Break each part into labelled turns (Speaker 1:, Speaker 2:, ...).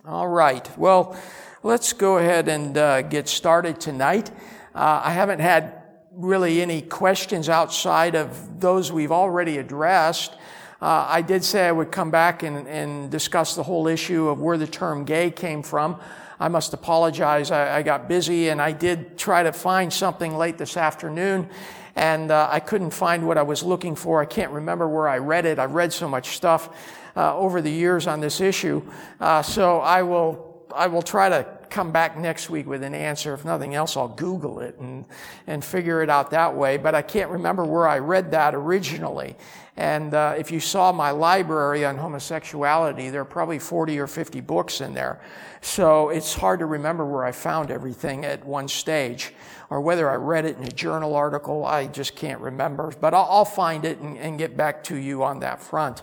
Speaker 1: All right. Well, let's go ahead and get started tonight. I haven't had really any questions outside of those we've already addressed. I did say I would come back and discuss the whole issue of where the term gay came from. I must apologize. I got busy, and I did try to find something late this afternoon, and I couldn't find what I was looking for. I can't remember where I read it. I've read so much stuff over the years on this issue. So I will try to come back next week with an answer. If nothing else, I'll Google it and figure it out that way. But I can't remember where I read that originally. And if you saw my library on homosexuality, there are probably 40 or 50 books in there. So it's hard to remember where I found everything at one stage, or whether I read it in a journal article. I just can't remember. But I'll find it and get back to you on that front.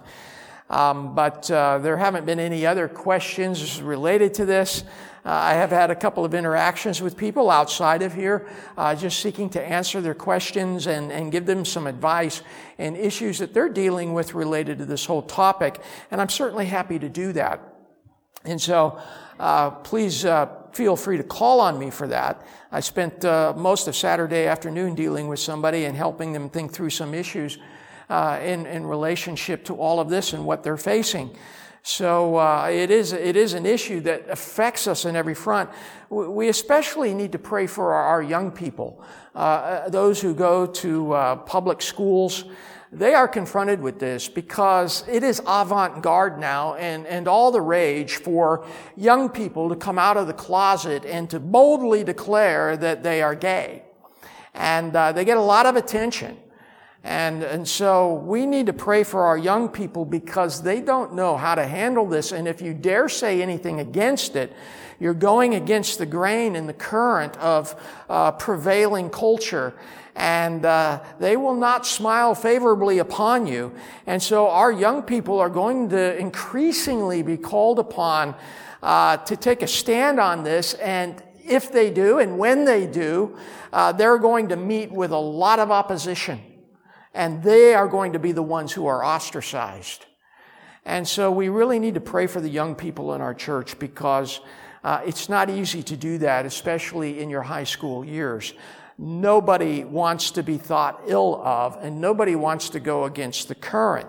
Speaker 1: But there haven't been any other questions related to this. I have had a couple of interactions with people outside of here, just seeking to answer their questions and give them some advice and issues that they're dealing with related to this whole topic. And I'm certainly happy to do that. And so please feel free to call on me for that. I spent most of Saturday afternoon dealing with somebody and helping them think through some issues in relationship to all of this and what they're facing. So it is an issue that affects us in every front. We especially need to pray for our young people, those who go to public schools. They are confronted with this because it is avant-garde now and all the rage for young people to come out of the closet and to boldly declare that they are gay. And they get a lot of attention. And so we need to pray for our young people because they don't know how to handle this. And if you dare say anything against it, you're going against the grain and the current of prevailing culture. And they will not smile favorably upon you. And so our young people are going to increasingly be called upon to take a stand on this. And if they do, and when they do, they're going to meet with a lot of opposition. And they are going to be the ones who are ostracized. And so we really need to pray for the young people in our church because it's not easy to do that, especially in your high school years. Nobody wants to be thought ill of, and nobody wants to go against the current.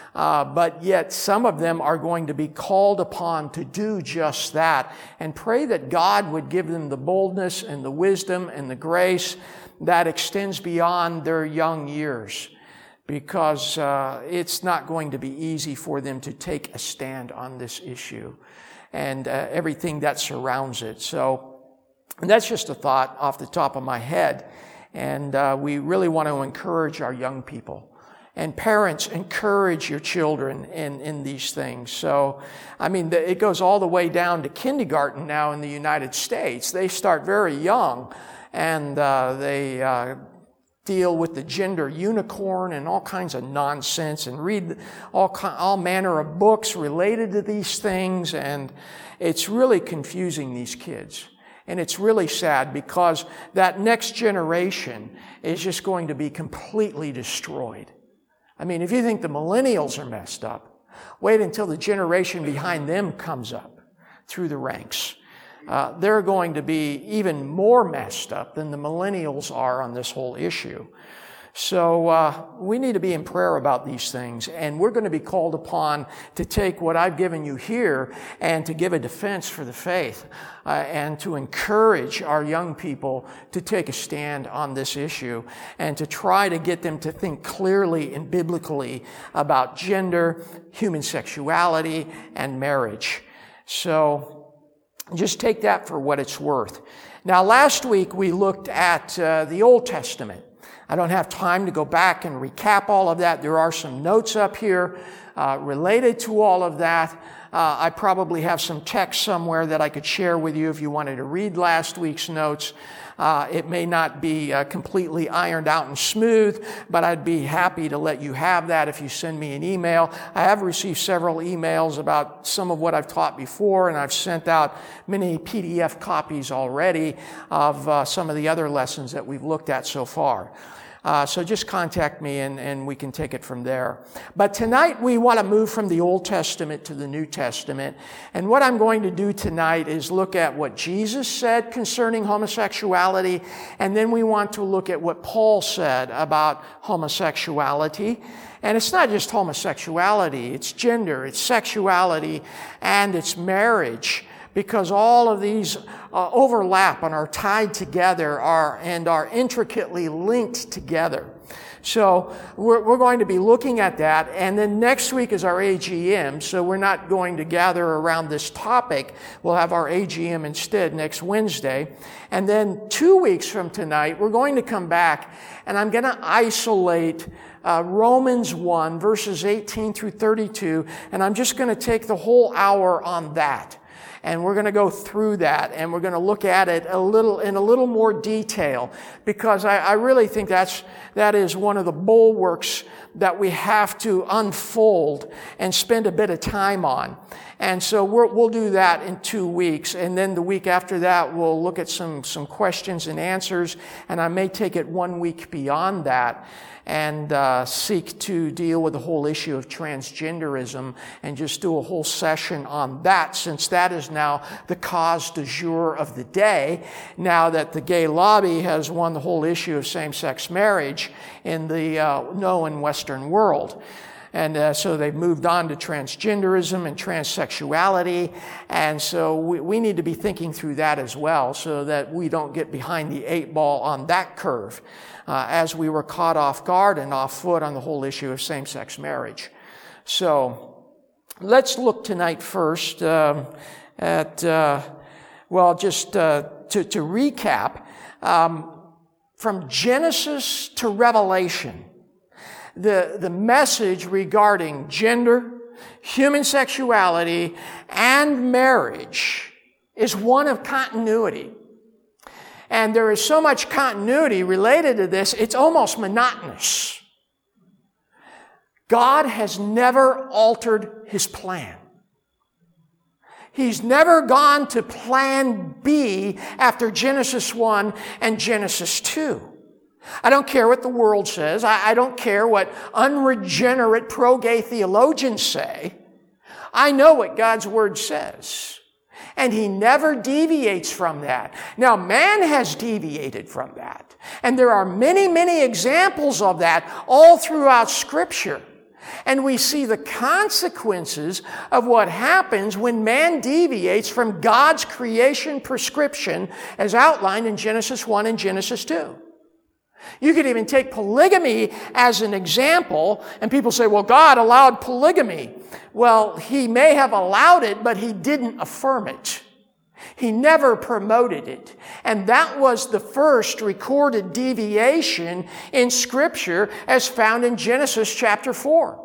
Speaker 1: But yet some of them are going to be called upon to do just that. And pray that God would give them the boldness and the wisdom and the grace that extends beyond their young years, because it's not going to be easy for them to take a stand on this issue and everything that surrounds it. So that's just a thought off the top of my head. And we really want to encourage our young people. And parents, encourage your children in these things. So, I mean, it goes all the way down to kindergarten now in the United States. They start very young. And they deal with the gender unicorn and all kinds of nonsense and read all manner of books related to these things. And it's really confusing these kids. And it's really sad because that next generation is just going to be completely destroyed. I mean, if you think the millennials are messed up, wait until the generation behind them comes up through the ranks. They're going to be even more messed up than the millennials are on this whole issue. So we need to be in prayer about these things, and we're going to be called upon to take what I've given you here and to give a defense for the faith and to encourage our young people to take a stand on this issue and to try to get them to think clearly and biblically about gender, human sexuality, and marriage. So just take that for what it's worth. Now, last week we looked at the Old Testament. I don't have time to go back and recap all of that. There are some notes up here related to all of that. I probably have some text somewhere that I could share with you if you wanted to read last week's notes. It may not be completely ironed out and smooth, but I'd be happy to let you have that if you send me an email. I have received several emails about some of what I've taught before, and I've sent out many PDF copies already of some of the other lessons that we've looked at so far. So just contact me and we can take it from there. But tonight we want to move from the Old Testament to the New Testament. And what I'm going to do tonight is look at what Jesus said concerning homosexuality. And then we want to look at what Paul said about homosexuality. And it's not just homosexuality, it's gender, it's sexuality, and it's marriage. Because all of these overlap and are tied together and are intricately linked together. So we're going to be looking at that. And then next week is our AGM. So we're not going to gather around this topic. We'll have our AGM instead next Wednesday. And then 2 weeks from tonight, we're going to come back and I'm going to isolate Romans 1, verses 18 through 32. And I'm just going to take the whole hour on that. And we're going to go through that, and we're going to look at it in a little more detail, because I really think that is one of the bulwarks that we have to unfold and spend a bit of time on. And so we'll do that in 2 weeks, and then the week after that we'll look at some questions and answers, and I may take it 1 week beyond that and seek to deal with the whole issue of transgenderism and just do a whole session on that, since that is now the cause du jour of the day, now that the gay lobby has won the whole issue of same-sex marriage in the known Western world. And so they've moved on to transgenderism and transsexuality. And so we need to be thinking through that as well, so that we don't get behind the 8 ball on that curve, as we were caught off guard and off foot on the whole issue of same-sex marriage. So let's look tonight first at, to recap, from Genesis to Revelation. The message regarding gender, human sexuality, and marriage is one of continuity. And there is so much continuity related to this, it's almost monotonous. God has never altered His plan. He's never gone to plan B after Genesis 1 and Genesis 2. I don't care what the world says. I don't care what unregenerate pro-gay theologians say. I know what God's Word says. And He never deviates from that. Now, man has deviated from that. And there are many, many examples of that all throughout Scripture. And we see the consequences of what happens when man deviates from God's creation prescription as outlined in Genesis 1 and Genesis 2. You could even take polygamy as an example, and people say, well, God allowed polygamy. Well, He may have allowed it, but He didn't affirm it. He never promoted it. And that was the first recorded deviation in Scripture as found in Genesis chapter 4.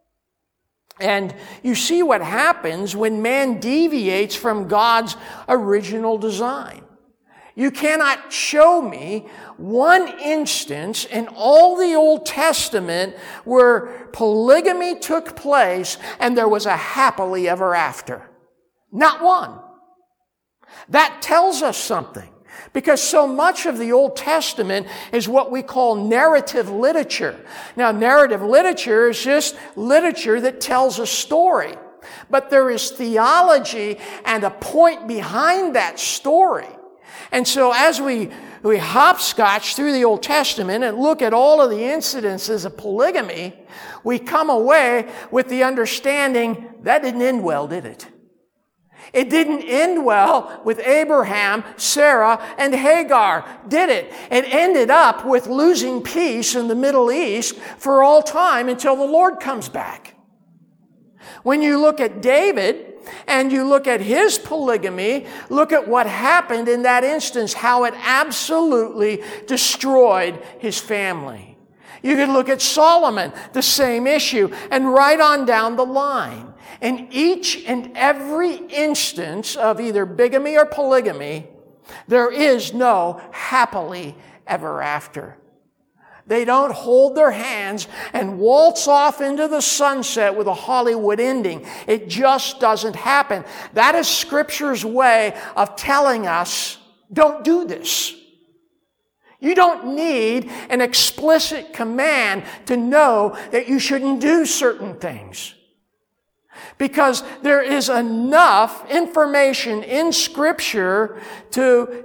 Speaker 1: And you see what happens when man deviates from God's original design. You cannot show me one instance in all the Old Testament where polygamy took place and there was a happily ever after. Not one. That tells us something, because so much of the Old Testament is what we call narrative literature. Now, narrative literature is just literature that tells a story. But there is theology and a point behind that story. And so as we hopscotch through the Old Testament and look at all of the incidences of polygamy, we come away with the understanding that didn't end well, did it? It didn't end well with Abraham, Sarah, and Hagar, did it? It ended up with losing peace in the Middle East for all time until the Lord comes back. When you look at David, and you look at his polygamy, look at what happened in that instance, how it absolutely destroyed his family. You could look at Solomon, the same issue, and right on down the line. In each and every instance of either bigamy or polygamy, there is no happily ever after. They don't hold their hands and waltz off into the sunset with a Hollywood ending. It just doesn't happen. That is Scripture's way of telling us, don't do this. You don't need an explicit command to know that you shouldn't do certain things. Because there is enough information in Scripture to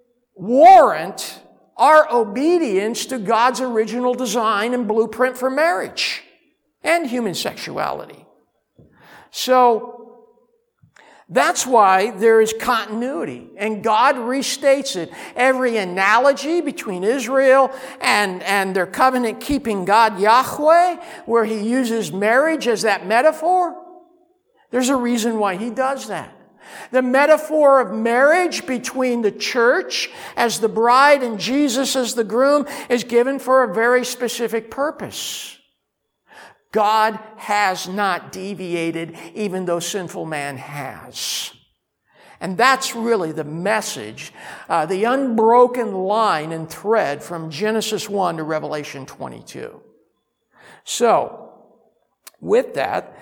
Speaker 1: warrant our obedience to God's original design and blueprint for marriage and human sexuality. So, that's why there is continuity, and God restates it. Every analogy between Israel and their covenant-keeping God Yahweh, where He uses marriage as that metaphor, there's a reason why He does that. The metaphor of marriage between the church as the bride and Jesus as the groom is given for a very specific purpose. God has not deviated, even though sinful man has. And that's really the message, the unbroken line and thread from Genesis 1 to Revelation 22. So, with that,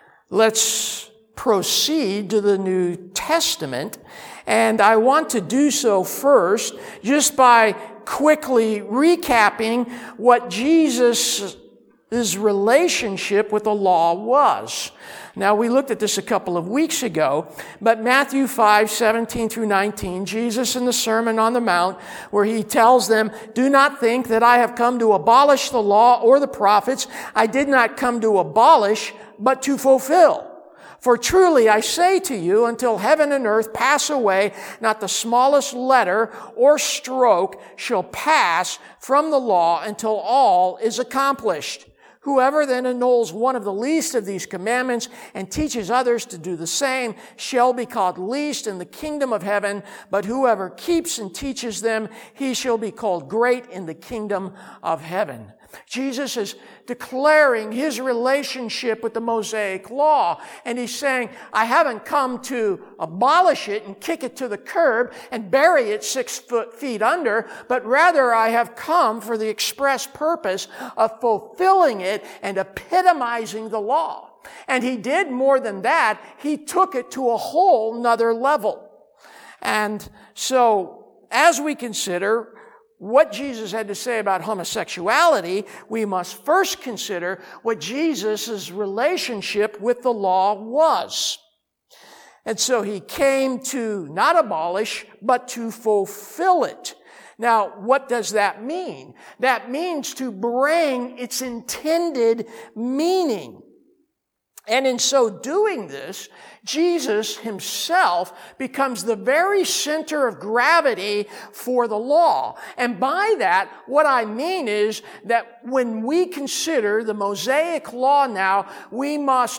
Speaker 1: let's proceed to the New Testament. And I want to do so first just by quickly recapping what Jesus' relationship with the law was. Now, we looked at this a couple of weeks ago, but Matthew 5:17 through 19, Jesus in the Sermon on the Mount, where He tells them, "Do not think that I have come to abolish the law or the prophets. I did not come to abolish, but to fulfill. For truly I say to you, until heaven and earth pass away, not the smallest letter or stroke shall pass from the law until all is accomplished. Whoever then annuls one of the least of these commandments and teaches others to do the same shall be called least in the kingdom of heaven, but whoever keeps and teaches them, he shall be called great in the kingdom of heaven." Jesus is declaring His relationship with the Mosaic law. And He's saying, I haven't come to abolish it and kick it to the curb and bury it 6 feet under, but rather I have come for the express purpose of fulfilling it and epitomizing the law. And He did more than that. He took it to a whole nother level. And so, as we consider what Jesus had to say about homosexuality, we must first consider what Jesus' relationship with the law was. And so He came to not abolish, but to fulfill it. Now, what does that mean? That means to bring its intended meaning. And in so doing this, Jesus Himself becomes the very center of gravity for the law. And by that, what I mean is that when we consider the Mosaic law now, we must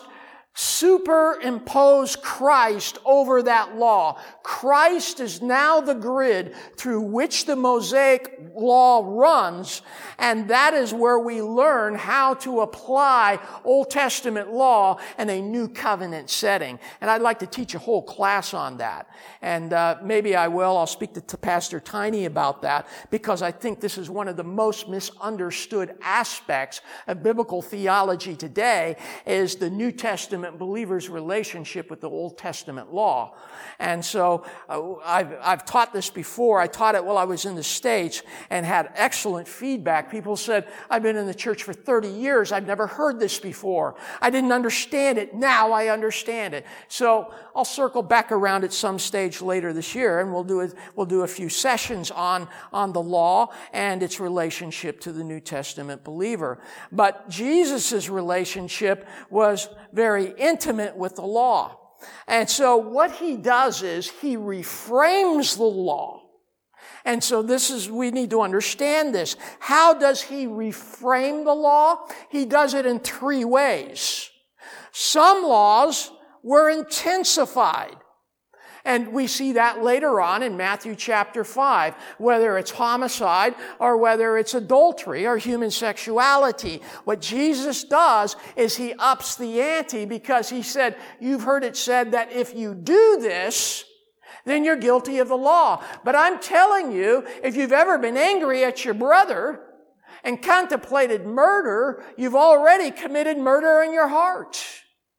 Speaker 1: superimpose Christ over that law. Christ is now the grid through which the Mosaic law runs, and that is where we learn how to apply Old Testament law in a new covenant setting. And I'd like to teach a whole class on that. And maybe I will. I'll speak to Pastor Tiny about that, because I think this is one of the most misunderstood aspects of biblical theology today, is the New Testament believer's relationship with the Old Testament law. And so I've taught this before. I taught it while I was in the States and had excellent feedback. People said, I've been in the church for 30 years. I've never heard this before. I didn't understand it. Now I understand it. So I'll circle back around at some stage later this year, and we'll do a few sessions on the law and its relationship to the New Testament believer. But Jesus' relationship was very intimate with the law. And so what He does is He reframes the law. And so we need to understand this. How does He reframe the law? He does it in 3 ways. Some laws were intensified. And we see that later on in Matthew chapter 5, whether it's homicide or whether it's adultery or human sexuality. What Jesus does is He ups the ante, because He said, you've heard it said that if you do this, then you're guilty of the law. But I'm telling you, if you've ever been angry at your brother and contemplated murder, you've already committed murder in your heart.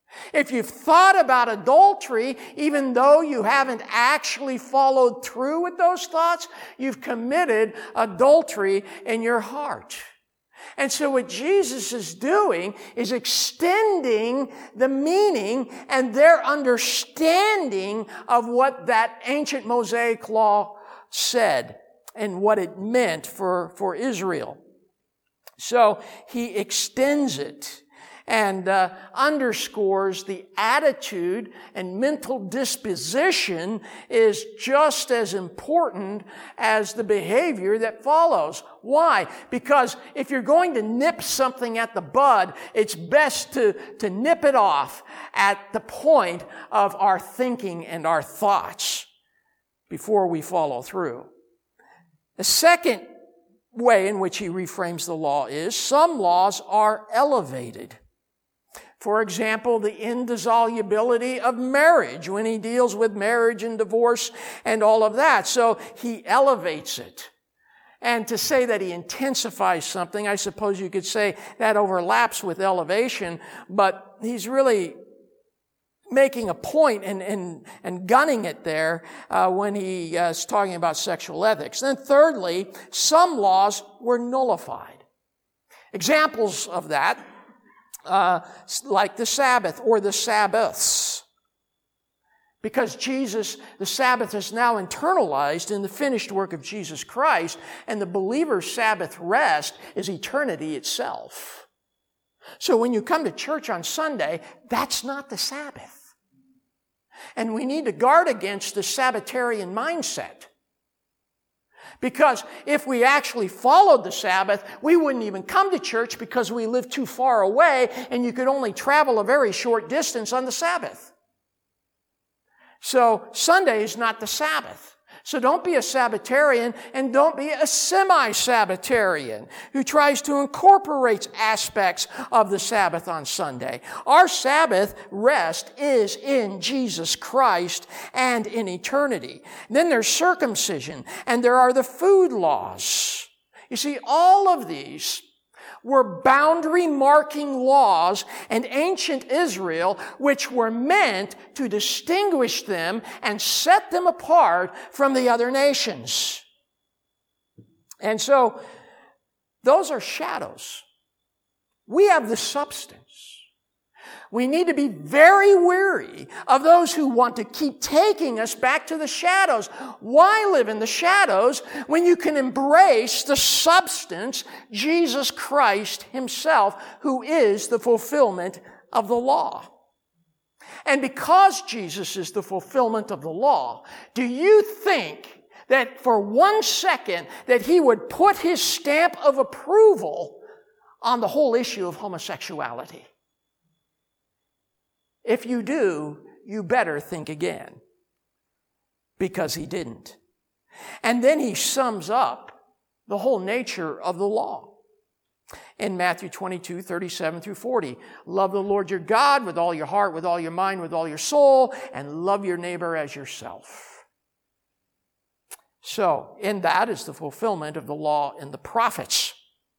Speaker 1: If you've thought about adultery, even though you haven't actually followed through with those thoughts, you've committed adultery in your heart. And so what Jesus is doing is extending the meaning and their understanding of what that ancient Mosaic law said and what it meant for Israel. So he extends it and underscores the attitude and mental disposition is just as important as the behavior that follows. Why? Because if you're going to nip something at the bud, it's best to nip it off at the point of our thinking and our thoughts before we follow through. The second way in which he reframes the law is some laws are elevated. For example, the indissolubility of marriage when he deals with marriage and divorce and all of that. So he elevates it. And to say that he intensifies something, I suppose you could say that overlaps with elevation, but he's really making a point and gunning it there when he is talking about sexual ethics. Then thirdly, some laws were nullified. Examples of that, like the Sabbath or the Sabbaths. Because the Sabbath is now internalized in the finished work of Jesus Christ, and the believer's Sabbath rest is eternity itself. So when you come to church on Sunday, that's not the Sabbath. And we need to guard against the Sabbatarian mindset. Because if we actually followed the Sabbath, we wouldn't even come to church because we live too far away and you could only travel a very short distance on the Sabbath. So Sunday is not the Sabbath. So don't be a Sabbatarian and don't be a semi-Sabbatarian who tries to incorporate aspects of the Sabbath on Sunday. Our Sabbath rest is in Jesus Christ and in eternity. Then there's circumcision and there are the food laws. You see, all of these were boundary-marking laws in ancient Israel which were meant to distinguish them and set them apart from the other nations. And so, those are shadows. We have the substance. We need to be very wary of those who want to keep taking us back to the shadows. Why live in the shadows when you can embrace the substance, Jesus Christ Himself, who is the fulfillment of the law? And because Jesus is the fulfillment of the law, do you think that for 1 second that He would put His stamp of approval on the whole issue of homosexuality? If you do, you better think again. Because He didn't. And then He sums up the whole nature of the law. In Matthew 22, 37 through 40, love the Lord your God with all your heart, with all your mind, with all your soul, and love your neighbor as yourself. So, in that is the fulfillment of the law and the prophets.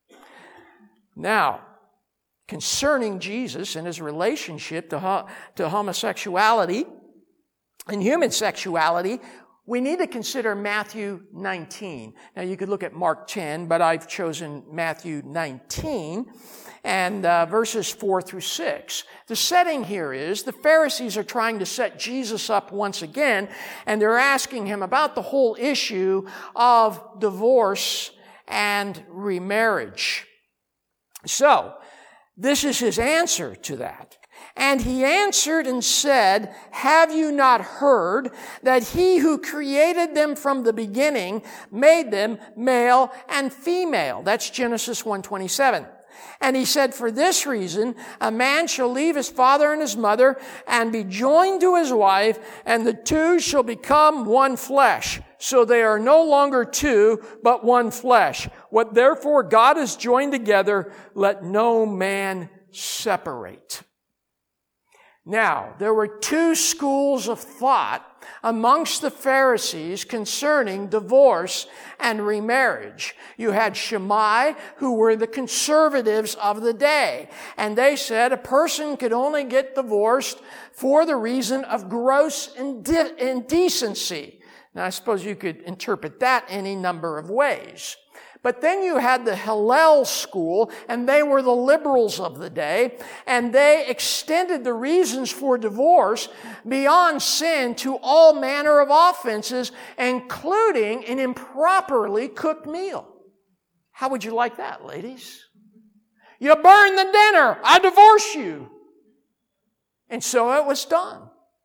Speaker 1: Now, concerning Jesus and His relationship to homosexuality and human sexuality, we need to consider Matthew 19. Now, you could look at Mark 10, but I've chosen Matthew 19 and verses 4 through 6. The setting here is the Pharisees are trying to set Jesus up once again, and they're asking Him about the whole issue of divorce and remarriage. So, this is His answer to that. And He answered and said, have you not heard that He who created them from the beginning made them male and female? That's Genesis 1:27. And He said, for this reason, a man shall leave his father and his mother and be joined to his wife, and the two shall become one flesh. So they are no longer two, but one flesh. What therefore God has joined together, let no man separate. Now, there were two schools of thought amongst the Pharisees concerning divorce and remarriage. You had Shammai, who were the conservatives of the day, and they said a person could only get divorced for the reason of gross indecency. Now, I suppose you could interpret that any number of ways. But then you had the Hillel school, and they were the liberals of the day, and they extended the reasons for divorce beyond sin to all manner of offenses, including an improperly cooked meal. How would you like that, ladies? You burned the dinner. I divorce you. And so it was done.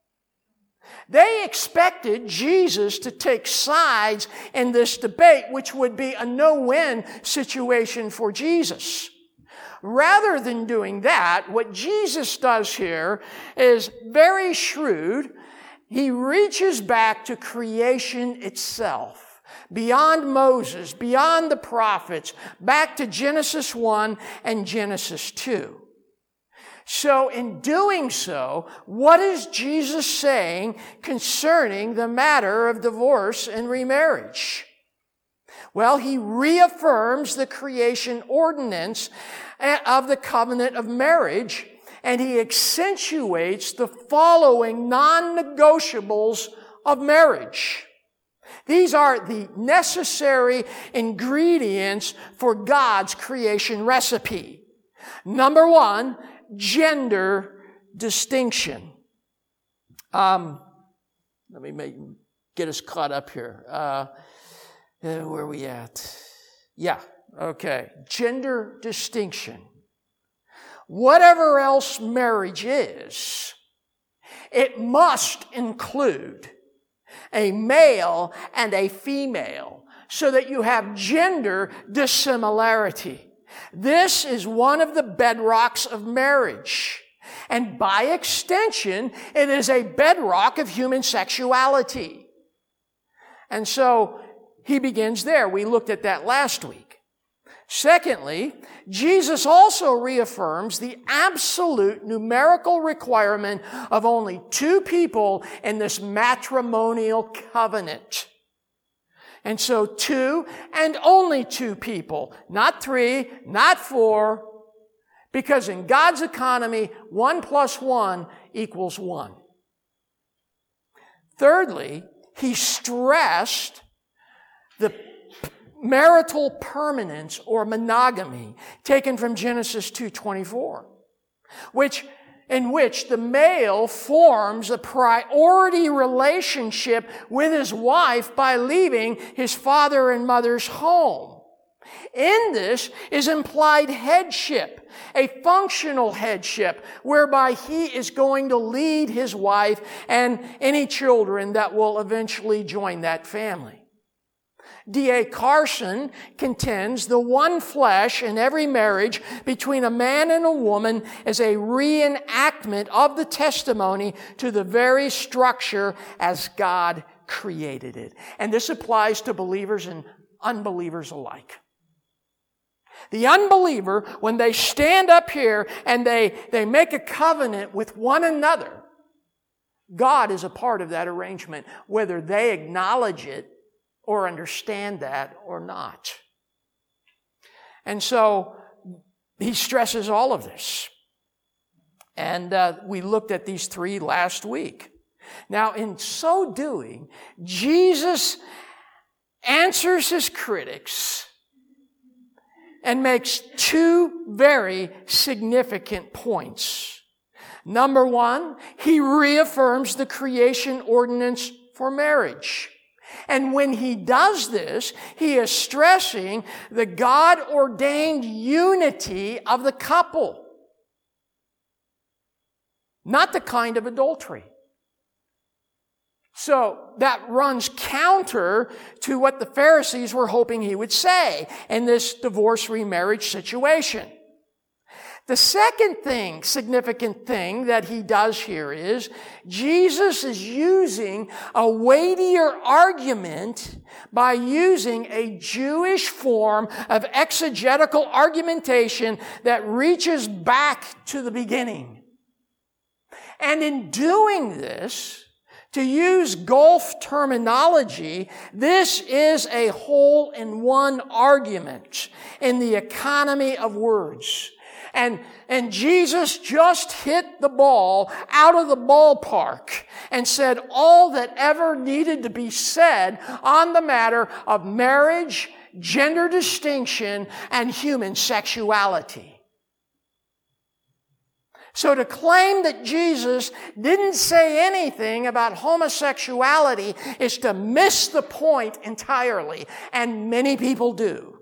Speaker 1: They expected Jesus to take sides in this debate, which would be a no-win situation for Jesus. Rather than doing that, what Jesus does here is very shrewd. He reaches back to creation itself, beyond Moses, beyond the prophets, back to Genesis 1 and Genesis 2. So in doing so, what is Jesus saying concerning the matter of divorce and remarriage? Well, he reaffirms the creation ordinance of the covenant of marriage, and he accentuates the following non-negotiables of marriage. These are the necessary ingredients for God's creation recipe. Number one, gender distinction. Let me get us caught up here. Where are we at? Yeah, okay. Gender distinction. Whatever else marriage is, it must include a male and a female so that you have gender dissimilarity. This is one of the bedrocks of marriage. And by extension, it is a bedrock of human sexuality. And so he begins there. We looked at that last week. Secondly, Jesus also reaffirms the absolute numerical requirement of only 2 people in this matrimonial covenant. And so 2 and only 2 people, not 3, not 4, because in God's economy, 1 + 1 = 1. Thirdly, he stressed the marital permanence or monogamy taken from Genesis 2:24, in which the male forms a priority relationship with his wife by leaving his father and mother's home. In this is implied headship, a functional headship, whereby he is going to lead his wife and any children that will eventually join that family. D.A. Carson contends the one flesh in every marriage between a man and a woman is a reenactment of the testimony to the very structure as God created it. And this applies to believers and unbelievers alike. The unbeliever, when they stand up here and they make a covenant with one another, God is a part of that arrangement, whether they acknowledge it or understand that or not. And so he stresses all of this. And we looked at these 3 last week. Now, in so doing, Jesus answers his critics and makes 2 very significant points. Number 1, he reaffirms the creation ordinance for marriage. And when he does this, he is stressing the God-ordained unity of the couple, not the kind of adultery. So that runs counter to what the Pharisees were hoping he would say in this divorce remarriage situation. The second significant thing that he does here is Jesus is using a weightier argument by using a Jewish form of exegetical argumentation that reaches back to the beginning. And in doing this, To use golf terminology, this is a hole-in-one argument in the economy of words. And Jesus just hit the ball out of the ballpark and said all that ever needed to be said on the matter of marriage, gender distinction, and human sexuality. So to claim that Jesus didn't say anything about homosexuality is to miss the point entirely, and many people do.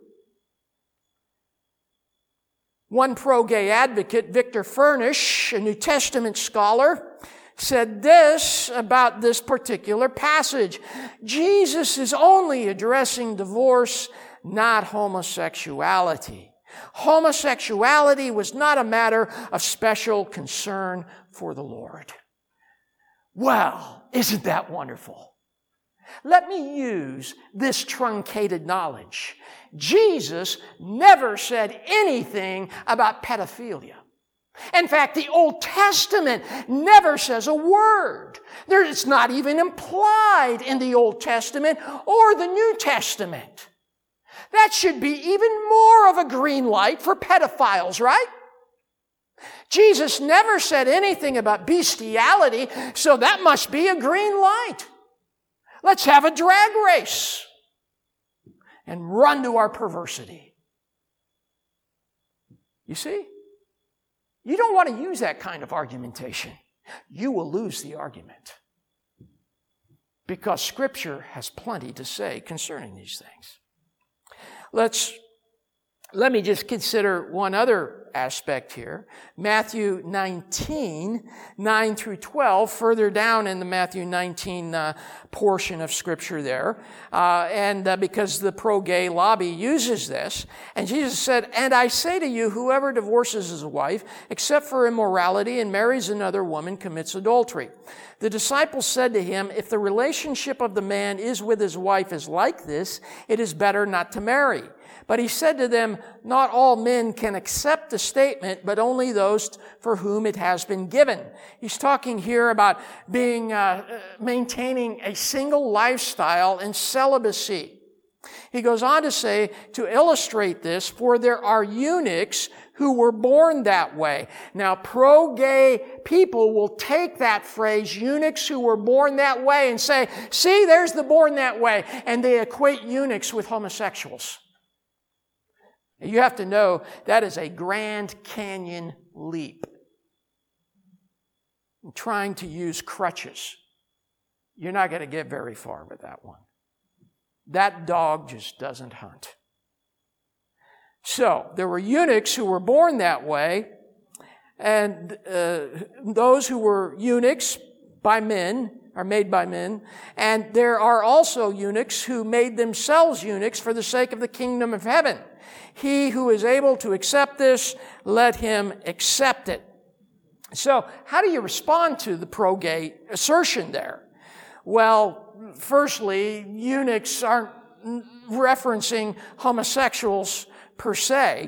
Speaker 1: One pro-gay advocate, Victor Furnish, a New Testament scholar, said this about this particular passage. Jesus is only addressing divorce, not homosexuality. Homosexuality was not a matter of special concern for the Lord. Well, isn't that wonderful? Let me use this truncated knowledge. Jesus never said anything about pedophilia. In fact, the Old Testament never says a word. It's not even implied in the Old Testament or the New Testament. That should be even more of a green light for pedophiles, right? Jesus never said anything about bestiality, so that must be a green light. Let's have a drag race and run to our perversity. You see? You don't want to use that kind of argumentation. You will lose the argument. Because Scripture has plenty to say concerning these things. Let me just consider one other aspect here. Matthew 19, 9 through 12, further down in the Matthew 19 portion of Scripture there. Because the pro-gay lobby uses this. And Jesus said, "And I say to you, whoever divorces his wife, except for immorality, and marries another woman, commits adultery." The disciples said to him, "If the relationship of the man is with his wife is like this, it is better not to marry." But he said to them, "Not all men can accept the statement, but only those for whom it has been given." He's talking here about maintaining a single lifestyle in celibacy. He goes on to say, to illustrate this, "For there are eunuchs who were born that way." Now, pro-gay people will take that phrase, eunuchs who were born that way, and say, "See, there's the born that way." And they equate eunuchs with homosexuals. You have to know that is a Grand Canyon leap. Trying to use crutches. You're not going to get very far with that one. That dog just doesn't hunt. So, there were eunuchs who were born that way, and those who were eunuchs by men are made by men, and there are also eunuchs who made themselves eunuchs for the sake of the kingdom of heaven. He who is able to accept this, let him accept it. So, how do you respond to the pro-gay assertion there? Well, firstly, eunuchs aren't referencing homosexuals per se.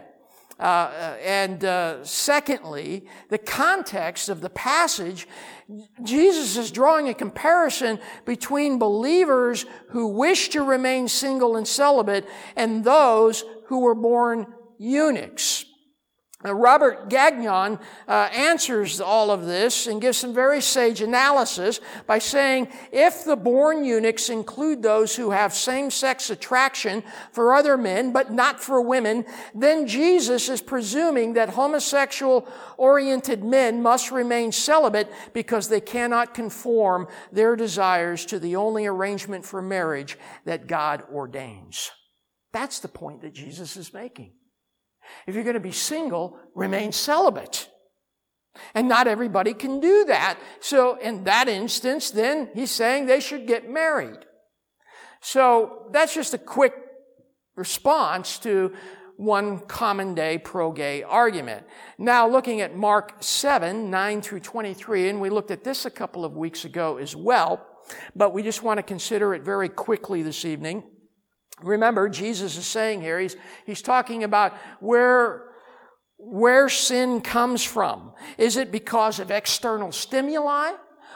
Speaker 1: Secondly, the context of the passage, Jesus is drawing a comparison between believers who wish to remain single and celibate and those who were born eunuchs. Robert Gagnon answers all of this and gives some very sage analysis by saying, if the born eunuchs include those who have same-sex attraction for other men but not for women, then Jesus is presuming that homosexual-oriented men must remain celibate because they cannot conform their desires to the only arrangement for marriage that God ordains. That's the point that Jesus is making. If you're going to be single, remain celibate. And not everybody can do that. So in that instance, then he's saying they should get married. So that's just a quick response to one common day pro-gay argument. Now looking at Mark 7, 9 through 23, and we looked at this a couple of weeks ago as well, but we just want to consider it very quickly this evening. Remember, Jesus is saying here, he's talking about where sin comes from. Is it because of external stimuli?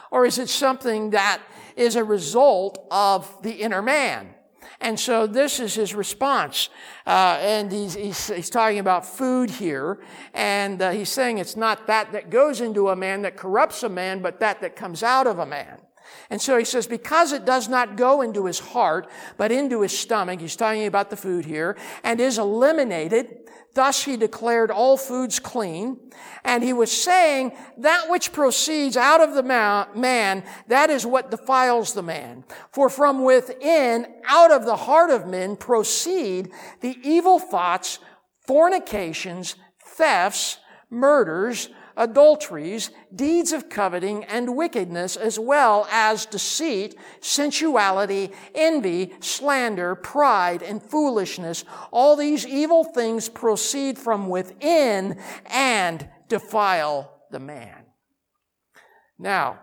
Speaker 1: Or is it something that is a result of the inner man? And so this is his response. And he's talking about food here. And he's saying it's not that goes into a man that corrupts a man, but that comes out of a man. And so he says, because it does not go into his heart, but into his stomach, he's talking about the food here, and is eliminated, thus he declared all foods clean. And he was saying, that which proceeds out of the man, that is what defiles the man. For from within, out of the heart of men, proceed the evil thoughts, fornications, thefts, murders, adulteries, deeds of coveting, and wickedness, as well as deceit, sensuality, envy, slander, pride, and foolishness. All these evil things proceed from within and defile the man. Now,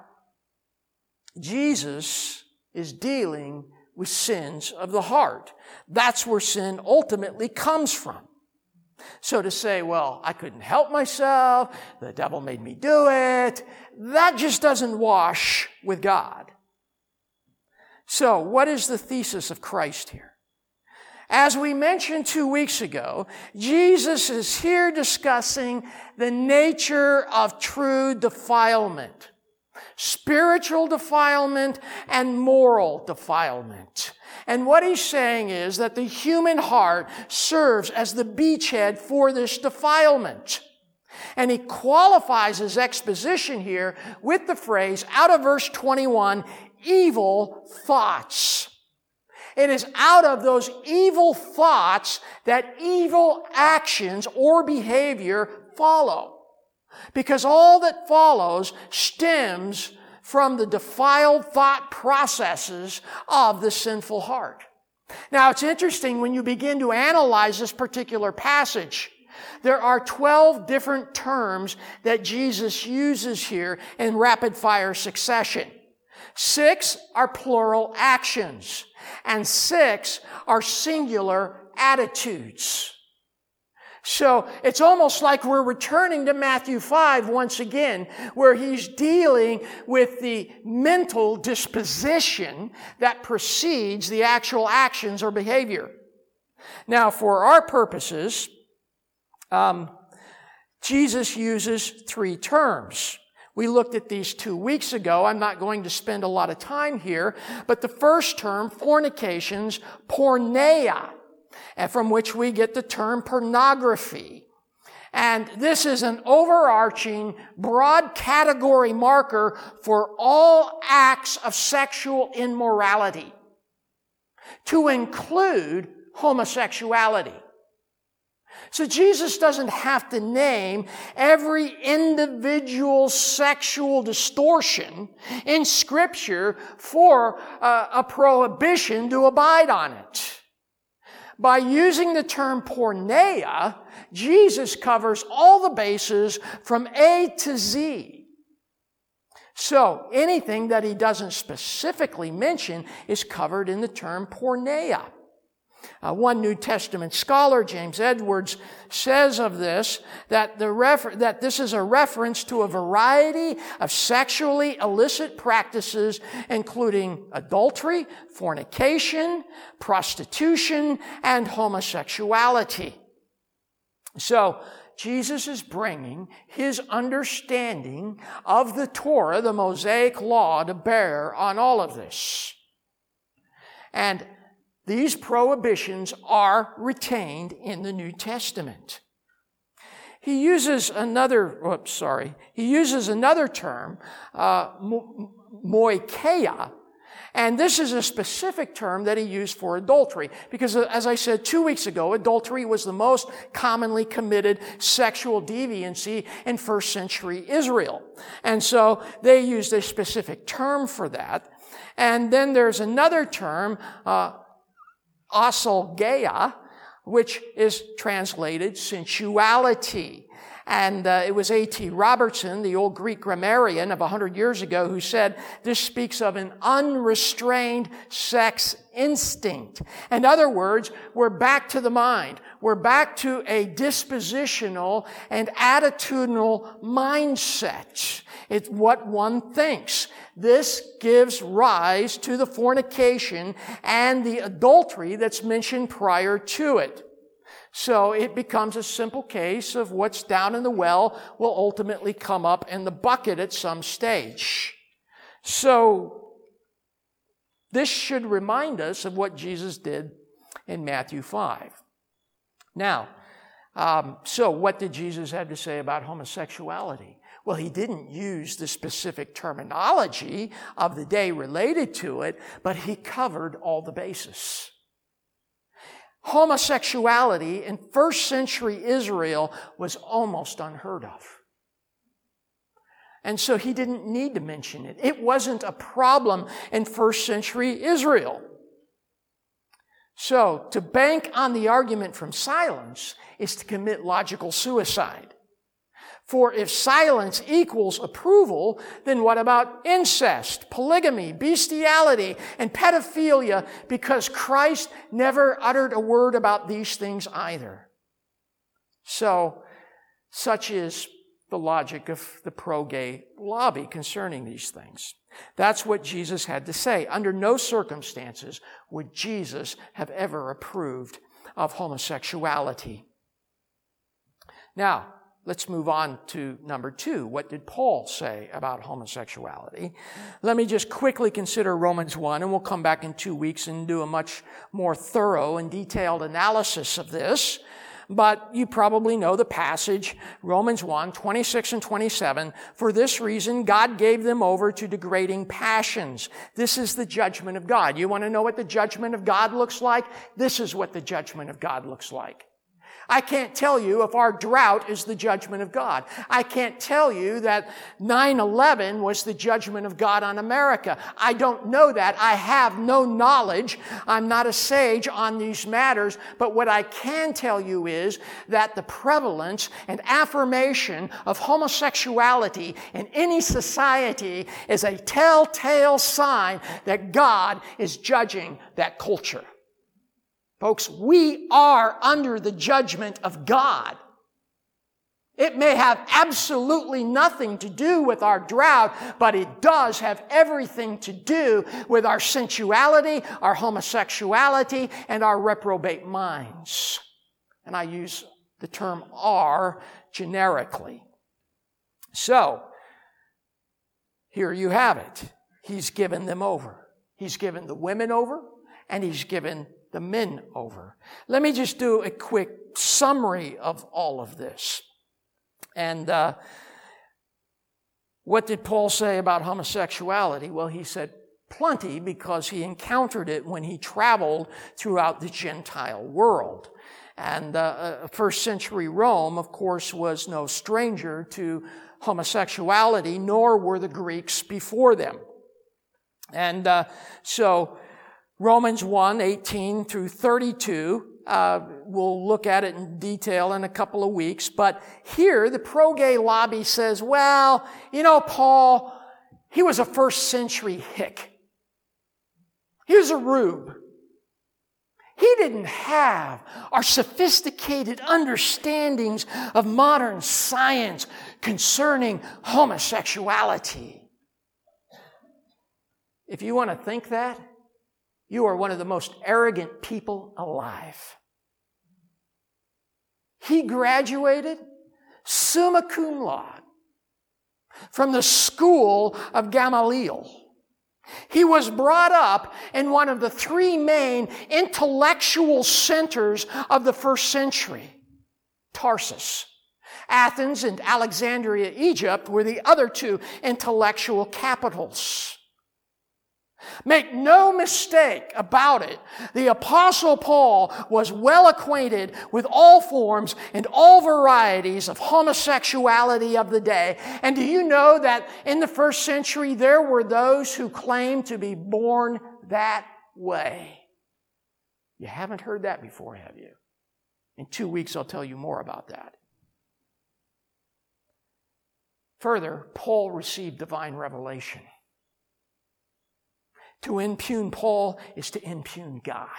Speaker 1: Jesus is dealing with sins of the heart. That's where sin ultimately comes from. So to say, well, I couldn't help myself, the devil made me do it, that just doesn't wash with God. So what is the thesis of Christ here? As we mentioned 2 weeks ago, Jesus is here discussing the nature of true defilement. Spiritual defilement and moral defilement. And what he's saying is that the human heart serves as the beachhead for this defilement. And he qualifies his exposition here with the phrase, out of verse 21, evil thoughts. It is out of those evil thoughts that evil actions or behavior follow. Because all that follows stems from the defiled thought processes of the sinful heart. Now, it's interesting when you begin to analyze this particular passage. There are 12 different terms that Jesus uses here in rapid-fire succession. 6 are plural actions, and 6 are singular attitudes. So it's almost like we're returning to Matthew 5 once again, where he's dealing with the mental disposition that precedes the actual actions or behavior. Now, for our purposes, Jesus uses 3 terms. We looked at these 2 weeks ago. I'm not going to spend a lot of time here, but the first term, fornications, porneia, and from which we get the term pornography. And this is an overarching, broad category marker for all acts of sexual immorality, to include homosexuality. So Jesus doesn't have to name every individual sexual distortion in Scripture for a prohibition to abide on it. By using the term porneia, Jesus covers all the bases from A to Z. So anything that he doesn't specifically mention is covered in the term porneia. One New Testament scholar, James Edwards, says of this that this is a reference to a variety of sexually illicit practices, including adultery, fornication, prostitution, and homosexuality. So, Jesus is bringing his understanding of the Torah, the Mosaic law, to bear on all of this. And these prohibitions are retained in the New Testament. He uses another term, moikeia, and this is a specific term that he used for adultery, because as I said 2 weeks ago, adultery was the most commonly committed sexual deviancy in first century Israel. And so they used a specific term for that. And then there's another term, asolgeia, which is translated sensuality. And it was A.T. Robertson, the old Greek grammarian of 100 years ago, who said this speaks of an unrestrained sex instinct. In other words, we're back to the mind. We're back to a dispositional and attitudinal mindset. It's what one thinks. This gives rise to the fornication and the adultery that's mentioned prior to it. So it becomes a simple case of what's down in the well will ultimately come up in the bucket at some stage. So this should remind us of what Jesus did in Matthew 5. Now, so what did Jesus have to say about homosexuality? Well, he didn't use the specific terminology of the day related to it, but he covered all the bases. Homosexuality in first century Israel was almost unheard of. And so he didn't need to mention it. It wasn't a problem in first century Israel. So to bank on the argument from silence is to commit logical suicide. For if silence equals approval, then what about incest, polygamy, bestiality, and pedophilia? Because Christ never uttered a word about these things either. So, such is the logic of the pro-gay lobby concerning these things. That's what Jesus had to say. Under no circumstances would Jesus have ever approved of homosexuality. Now, let's move on to number 2. What did Paul say about homosexuality? Let me just quickly consider Romans 1, and we'll come back in 2 weeks and do a much more thorough and detailed analysis of this. But you probably know the passage, Romans 1, 26 and 27. For this reason, God gave them over to degrading passions. This is the judgment of God. You want to know what the judgment of God looks like? This is what the judgment of God looks like. I can't tell you if our drought is the judgment of God. I can't tell you that 9/11 was the judgment of God on America. I don't know that. I have no knowledge. I'm not a sage on these matters. But what I can tell you is that the prevalence and affirmation of homosexuality in any society is a telltale sign that God is judging that culture. Folks, we are under the judgment of God. It may have absolutely nothing to do with our drought, but it does have everything to do with our sensuality, our homosexuality, and our reprobate minds. And I use the term "are" generically. So, here you have it. He's given them over. He's given the women over, and he's given the men over. Let me just do a quick summary of all of this. And what did Paul say about homosexuality? Well, he said plenty because he encountered it when he traveled throughout the Gentile world. And first century Rome, of course, was no stranger to homosexuality, nor were the Greeks before them. And so Romans 1, 18 through 32, we'll look at it in detail in a couple of weeks. But here, the pro-gay lobby says, well, you know, Paul, he was a first century hick. He was a rube. He didn't have our sophisticated understandings of modern science concerning homosexuality. If you want to think that, you are one of the most arrogant people alive. He graduated summa cum laude from the school of Gamaliel. He was brought up in one of the 3 main intellectual centers of the first century, Tarsus. Athens and Alexandria, Egypt, were the other 2 intellectual capitals. Make no mistake about it, the Apostle Paul was well acquainted with all forms and all varieties of homosexuality of the day. And do you know that in the first century there were those who claimed to be born that way? You haven't heard that before, have you? In 2 weeks I'll tell you more about that. Further, Paul received divine revelation. To impugn Paul is to impugn God.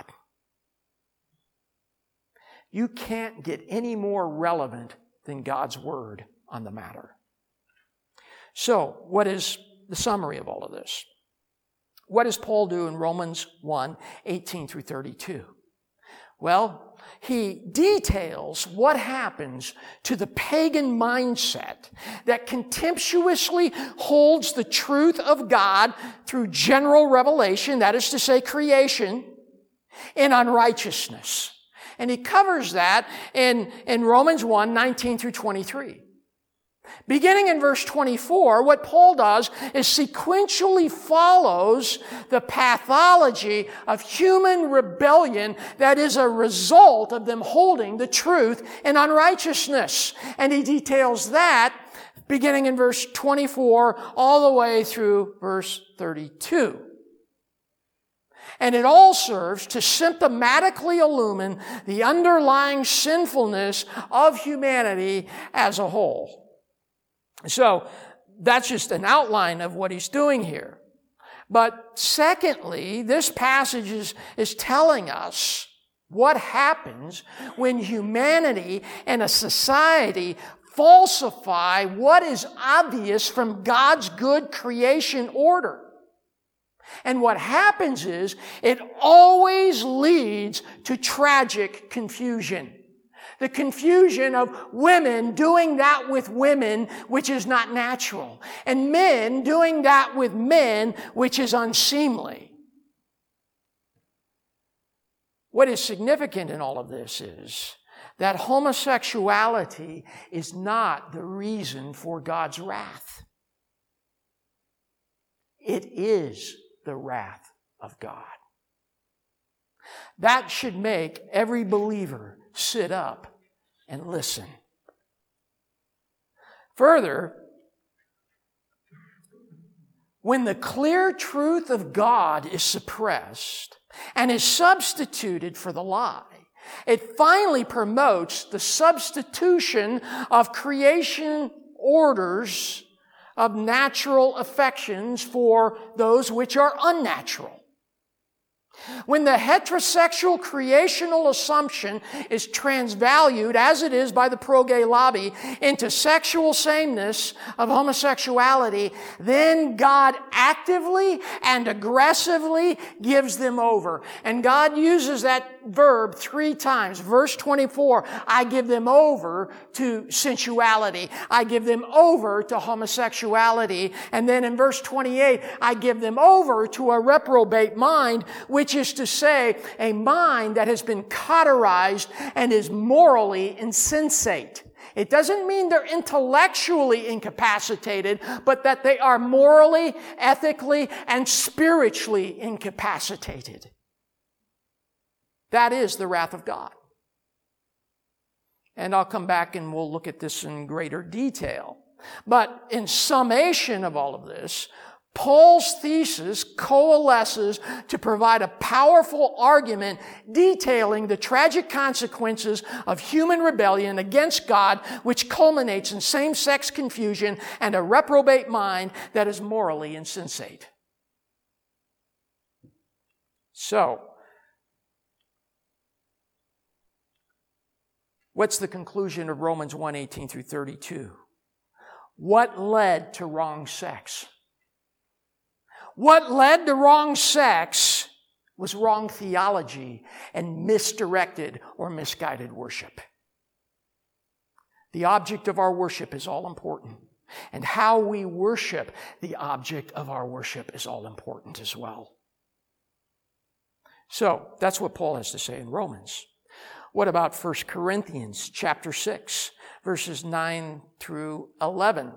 Speaker 1: You can't get any more relevant than God's Word on the matter. So, what is the summary of all of this? What does Paul do in Romans 1, 18 through 32? Well, he details what happens to the pagan mindset that contemptuously holds the truth of God through general revelation, that is to say, creation, in unrighteousness. And he covers that in Romans 1, 19 through 23. Beginning in verse 24, what Paul does is sequentially follows the pathology of human rebellion that is a result of them holding the truth in unrighteousness. And he details that beginning in verse 24 all the way through verse 32. And it all serves to symptomatically illumine the underlying sinfulness of humanity as a whole. So, that's just an outline of what he's doing here. But secondly, this passage is telling us what happens when humanity and a society falsify what is obvious from God's good creation order. And what happens is, it always leads to tragic confusion. The confusion of women doing that with women, which is not natural, and men doing that with men, which is unseemly. What is significant in all of this is that homosexuality is not the reason for God's wrath. It is the wrath of God. That should make every believer sit up and listen. Further, when the clear truth of God is suppressed and is substituted for the lie, it finally promotes the substitution of creation orders of natural affections for those which are unnatural. When the heterosexual creational assumption is transvalued, as it is by the pro-gay lobby, into sexual sameness of homosexuality, then God actively and aggressively gives them over. And God uses that verb 3 times. Verse 24, I give them over to sensuality. I give them over to homosexuality. And then in verse 28, I give them over to a reprobate mind, which is to say, a mind that has been cauterized and is morally insensate. It doesn't mean they're intellectually incapacitated, but that they are morally, ethically, and spiritually incapacitated. That is the wrath of God. And I'll come back and we'll look at this in greater detail. But in summation of all of this, Paul's thesis coalesces to provide a powerful argument detailing the tragic consequences of human rebellion against God, which culminates in same-sex confusion and a reprobate mind that is morally insensate. So, what's the conclusion of Romans 1:18 through 32? What led to wrong sex? What led to wrong sex was wrong theology and misdirected or misguided worship. The object of our worship is all important. And how we worship the object of our worship is all important as well. So, that's what Paul has to say in Romans. What about 1 Corinthians chapter 6, verses 9 through 11?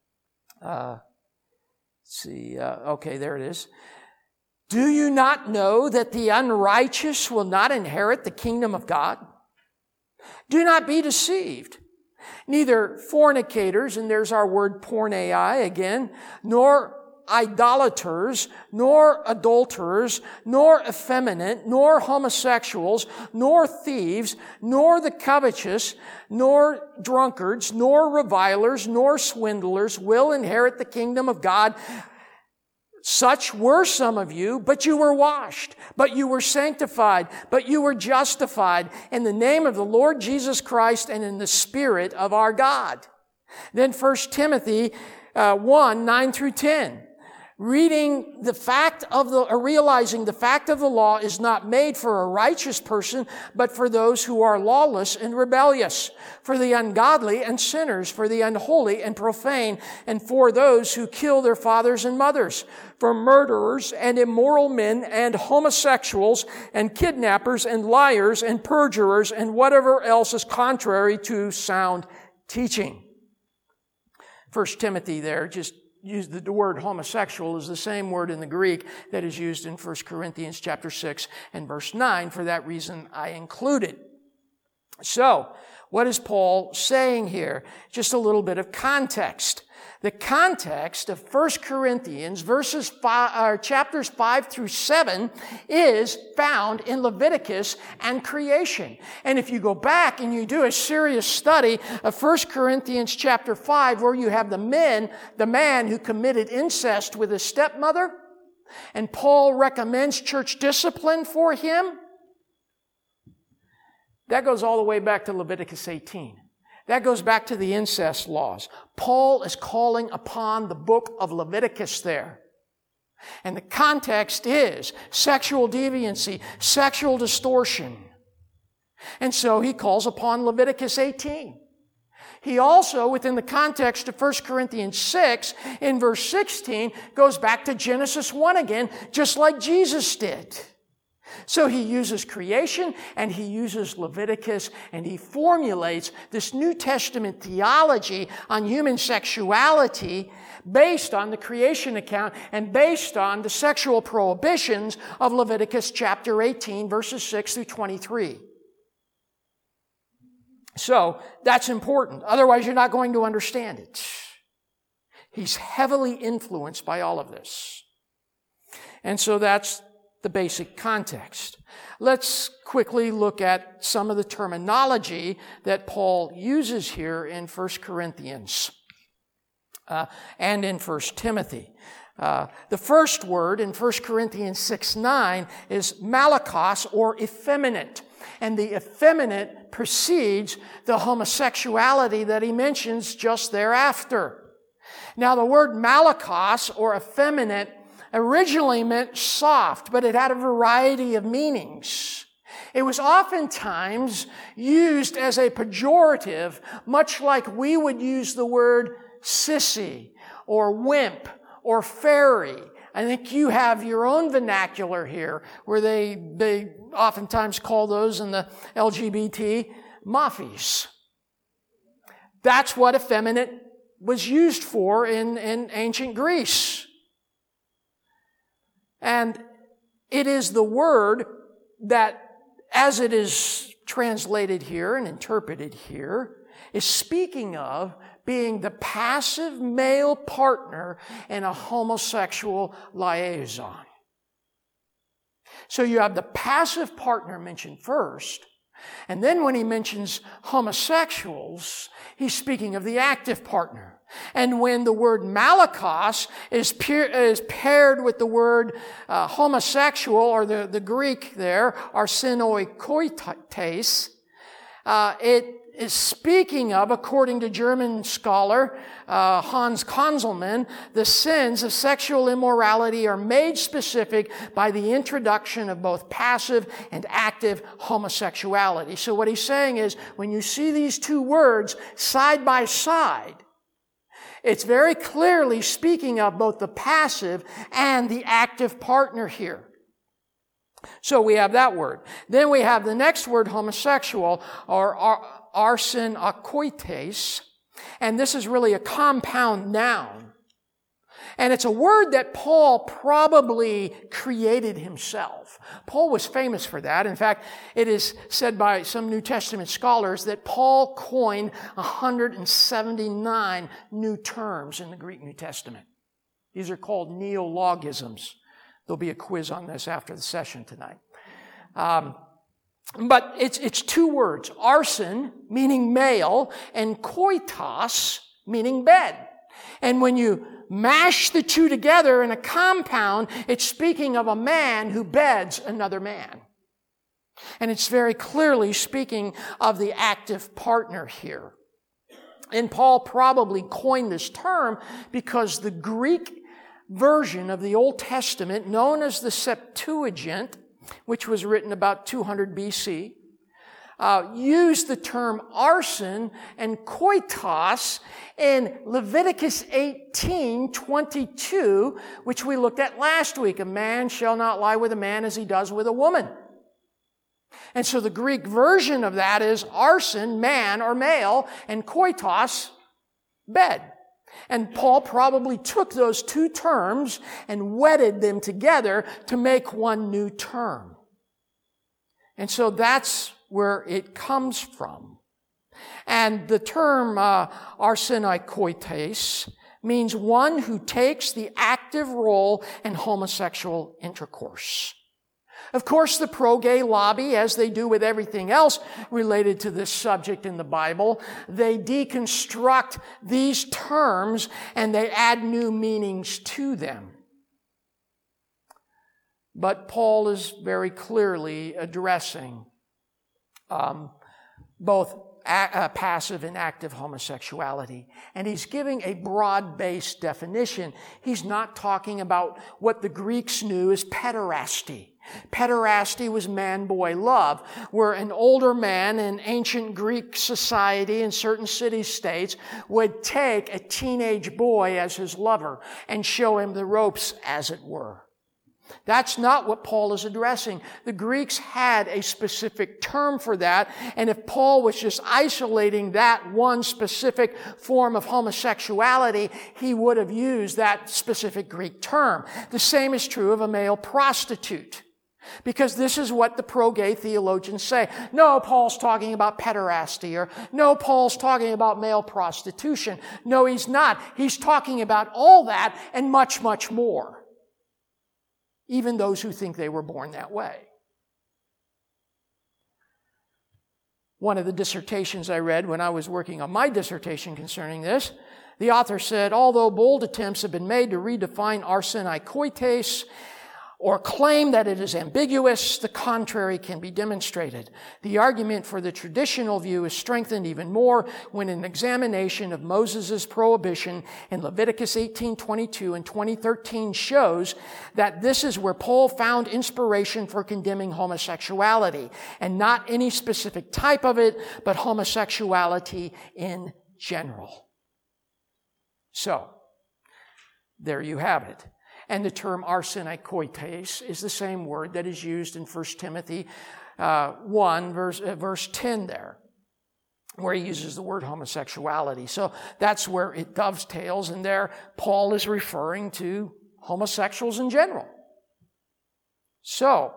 Speaker 1: Okay, there it is. Do you not know that the unrighteous will not inherit the kingdom of God? Do not be deceived. Neither fornicators, and there's our word pornei again, nor idolaters, nor adulterers, nor effeminate, nor homosexuals, nor thieves, nor the covetous, nor drunkards, nor revilers, nor swindlers will inherit the kingdom of God. Such were some of you, but you were washed, but you were sanctified, but you were justified in the name of the Lord Jesus Christ and in the Spirit of our God. Then 1 Timothy 1, 9 through 10. Realizing the fact of the law is not made for a righteous person, but for those who are lawless and rebellious, for the ungodly and sinners, for the unholy and profane, and for those who kill their fathers and mothers, for murderers and immoral men and homosexuals and kidnappers and liars and perjurers and whatever else is contrary to sound teaching. 1 Timothy there just used the word homosexual is the same word in the Greek that is used in 1 Corinthians chapter 6 and verse 9. For that reason, I included. So, what is Paul saying here? Just a little bit of context. The context of 1 Corinthians chapters 5 through 7 is found in Leviticus and creation. And if you go back and you do a serious study of 1 Corinthians chapter 5, where you have the man who committed incest with his stepmother, and Paul recommends church discipline for him, that goes all the way back to Leviticus 18. That goes back to the incest laws. Paul is calling upon the book of Leviticus there. And the context is sexual deviancy, sexual distortion. And so he calls upon Leviticus 18. He also, within the context of 1 Corinthians 6, in verse 16, goes back to Genesis 1 again, just like Jesus did. So he uses creation and he uses Leviticus and he formulates this New Testament theology on human sexuality based on the creation account and based on the sexual prohibitions of Leviticus chapter 18, verses 6 through 23. So that's important. Otherwise, you're not going to understand it. He's heavily influenced by all of this. And so that's the basic context. Let's quickly look at some of the terminology that Paul uses here in 1 Corinthians and in 1 Timothy. The first word in 1 Corinthians 6:9 is malakos, or effeminate. And the effeminate precedes the homosexuality that he mentions just thereafter. Now, the word malakos, or effeminate, originally meant soft, but it had a variety of meanings. It was oftentimes used as a pejorative, much like we would use the word sissy or wimp or fairy. I think you have your own vernacular here where they oftentimes call those in the LGBT maffies. That's what effeminate was used for in ancient Greece. And it is the word that, as it is translated here and interpreted here, is speaking of being the passive male partner in a homosexual liaison. So you have the passive partner mentioned first, and then when he mentions homosexuals, he's speaking of the active partner. And when the word malakos is paired with the word homosexual, or the Greek there, arsenoikoites, it is speaking of, according to German scholar Hans Konzelmann, the sins of sexual immorality are made specific by the introduction of both passive and active homosexuality. So what he's saying is, when you see these two words side by side, it's very clearly speaking of both the passive and the active partner here. So we have that word. Then we have the next word, homosexual, or arsenoikoites, and this is really a compound noun. And it's a word that Paul probably created himself. Paul was famous for that. In fact, it is said by some New Testament scholars that Paul coined 179 new terms in the Greek New Testament. These are called neologisms. There'll be a quiz on this after the session tonight. But it's two words, arsen, meaning male, and koitos, meaning bed. And when you mash the two together in a compound, it's speaking of a man who beds another man. And it's very clearly speaking of the active partner here. And Paul probably coined this term because the Greek version of the Old Testament, known as the Septuagint, which was written about 200 BC, used the term arsen and koitos in Leviticus 18:22, which we looked at last week. A man shall not lie with a man as he does with a woman. And so the Greek version of that is arsen, man or male, and koitos, bed. And Paul probably took those two terms and wedded them together to make one new term. And so that's where it comes from. And the term arsenokoites means one who takes the active role in homosexual intercourse. Of course, the pro-gay lobby, as they do with everything else related to this subject in the Bible, they deconstruct these terms and they add new meanings to them. But Paul is very clearly addressing both passive and active homosexuality. And he's giving a broad-based definition. He's not talking about what the Greeks knew as pederasty. Pederasty was man-boy love, where an older man in ancient Greek society in certain city-states would take a teenage boy as his lover and show him the ropes, as it were. That's not what Paul is addressing. The Greeks had a specific term for that, and if Paul was just isolating that one specific form of homosexuality, he would have used that specific Greek term. The same is true of a male prostitute, because this is what the pro-gay theologians say. No, Paul's talking about pederasty, or no, Paul's talking about male prostitution. No, he's not. He's talking about all that and much, much more. Even those who think they were born that way. One of the dissertations I read when I was working on my dissertation concerning this, the author said, although bold attempts have been made to redefine arsenokoites or claim that it is ambiguous, the contrary can be demonstrated. The argument for the traditional view is strengthened even more when an examination of Moses' prohibition in Leviticus 18:22 and 20:13 shows that this is where Paul found inspiration for condemning homosexuality, and not any specific type of it, but homosexuality in general. So, there you have it. And the term arsenokoites is the same word that is used in 1 Timothy 1, verse 10 there, where he uses the word homosexuality. So that's where it dovetails, and there Paul is referring to homosexuals in general. So,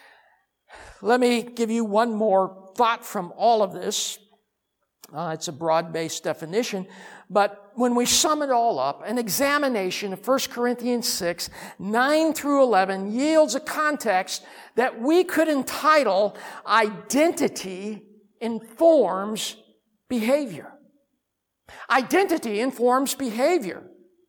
Speaker 1: let me give you one more thought from all of this. It's a broad-based definition, but when we sum it all up, an examination of 1 Corinthians 6, 9 through 11 yields a context that we could entitle Identity Informs Behavior. Identity informs behavior.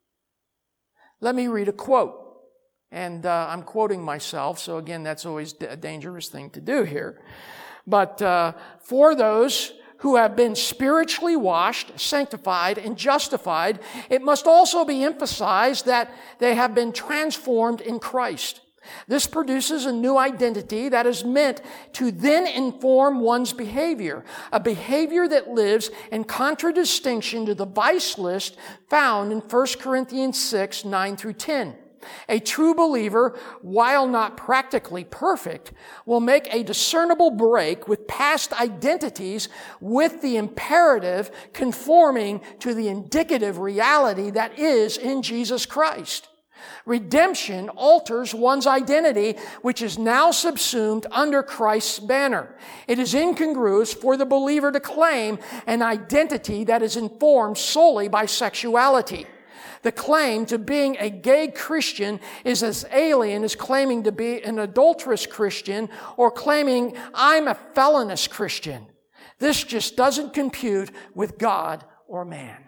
Speaker 1: Let me read a quote. And I'm quoting myself, so again, that's always a dangerous thing to do here. But for those who have been spiritually washed, sanctified, and justified, it must also be emphasized that they have been transformed in Christ. This produces a new identity that is meant to then inform one's behavior, a behavior that lives in contradistinction to the vice list found in 1 Corinthians 6, 9 through 10. A true believer, while not practically perfect, will make a discernible break with past identities with the imperative conforming to the indicative reality that is in Jesus Christ. Redemption alters one's identity, which is now subsumed under Christ's banner. It is incongruous for the believer to claim an identity that is informed solely by sexuality. The claim to being a gay Christian is as alien as claiming to be an adulterous Christian or claiming I'm a felonious Christian. This just doesn't compute with God or man.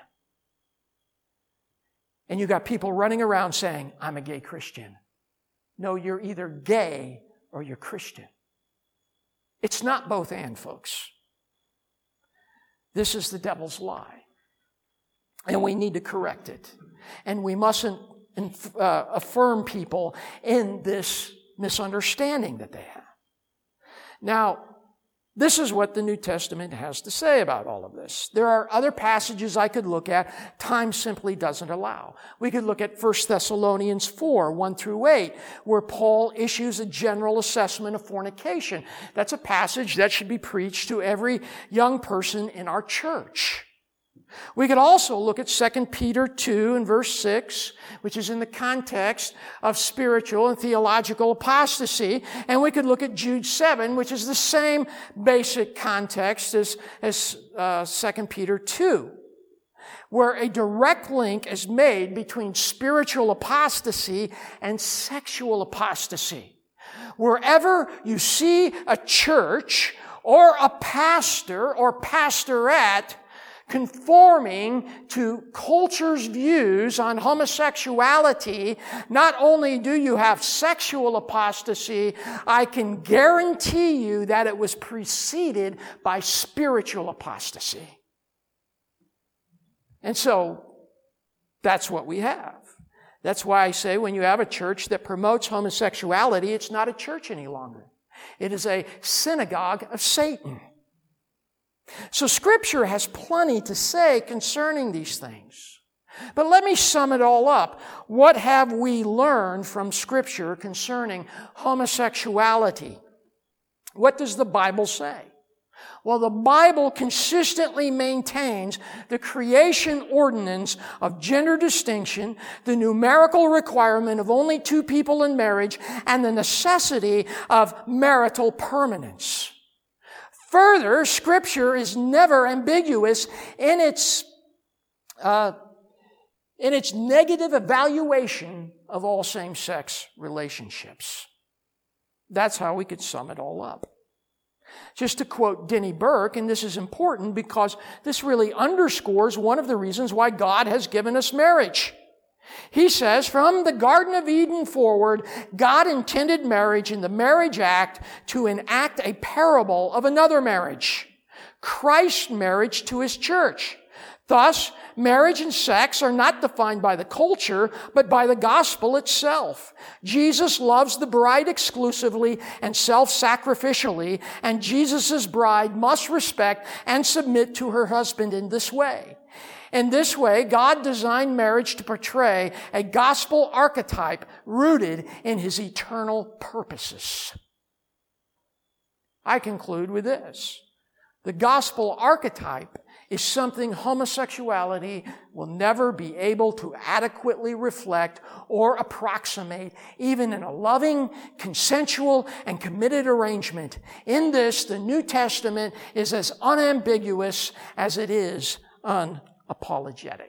Speaker 1: And you got people running around saying, I'm a gay Christian. No, you're either gay or you're Christian. It's not both and, folks. This is the devil's lie. And we need to correct it. And we mustn't affirm people in this misunderstanding that they have. Now, this is what the New Testament has to say about all of this. There are other passages I could look at. Time simply doesn't allow. We could look at 1 Thessalonians 4, 1 through 8, where Paul issues a general assessment of fornication. That's a passage that should be preached to every young person in our church. We could also look at 2 Peter 2 and verse 6, which is in the context of spiritual and theological apostasy. And we could look at Jude 7, which is the same basic context as 2 Peter 2, where a direct link is made between spiritual apostasy and sexual apostasy. Wherever you see a church or a pastor or pastorate conforming to culture's views on homosexuality, not only do you have sexual apostasy, I can guarantee you that it was preceded by spiritual apostasy. And so, that's what we have. That's why I say when you have a church that promotes homosexuality, it's not a church any longer. It is a synagogue of Satan. So Scripture has plenty to say concerning these things. But let me sum it all up. What have we learned from Scripture concerning homosexuality? What does the Bible say? Well, the Bible consistently maintains the creation ordinance of gender distinction, the numerical requirement of only 2 people in marriage, and the necessity of marital permanence. Further, Scripture is never ambiguous in its negative evaluation of all same-sex relationships. That's how we could sum it all up. Just to quote Denny Burke, and this is important because this really underscores one of the reasons why God has given us marriage. He says, from the Garden of Eden forward, God intended marriage in the marriage act to enact a parable of another marriage, Christ's marriage to His church. Thus, marriage and sex are not defined by the culture, but by the gospel itself. Jesus loves the bride exclusively and self-sacrificially, and Jesus' bride must respect and submit to her husband in this way. In this way, God designed marriage to portray a gospel archetype rooted in His eternal purposes. I conclude with this. The gospel archetype is something homosexuality will never be able to adequately reflect or approximate, even in a loving, consensual, and committed arrangement. In this, the New Testament is as unambiguous as it is unapologetic.